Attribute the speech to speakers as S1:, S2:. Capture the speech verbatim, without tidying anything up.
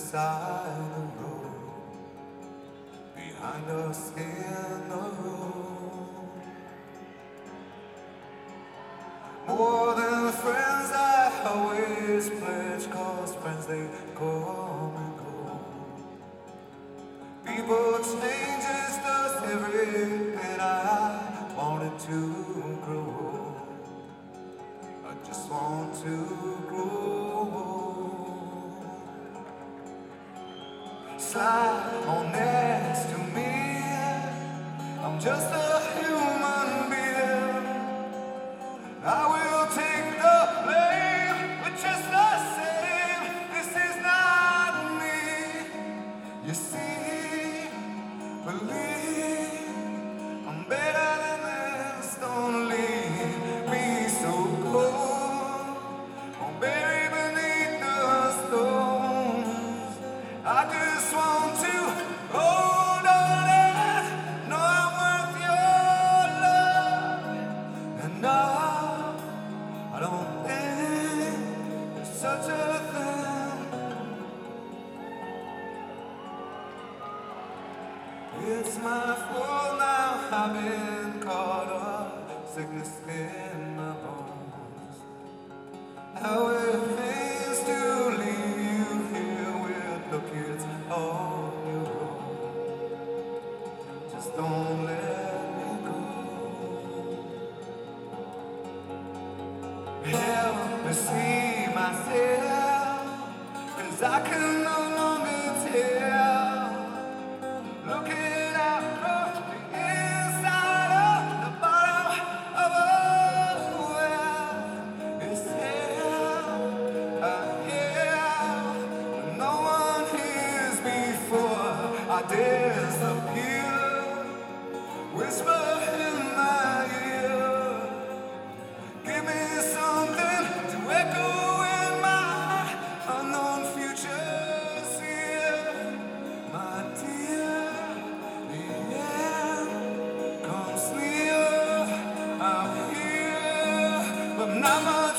S1: beside the road, behind us in the road. More than friends I always pledge, cause friends they come and go. People change, it's just everything I wanted to grow. I just want to grow. Slide on next to me, I'm just a human being. I will take the blame, but just the same, this is not me. You see, believe, I'm better than this, don't leave me so cold, or buried beneath the stones. I just want to hold on and know I'm worth your love. And no, I don't think there's such a thing. It's my fault now, I've been caught up, sickness in my bones. How it means to leave you here with the kids on your own. Just don't let me go. Help me see myself, cause I can no longer tell. Looking out from the inside of the bottom of a well, it's hell, uh, yeah. When no one hears before I disappear, whisper in my ear, give me something to echo in my unknown future's here, my dear. The end comes near, I'm here, but not much.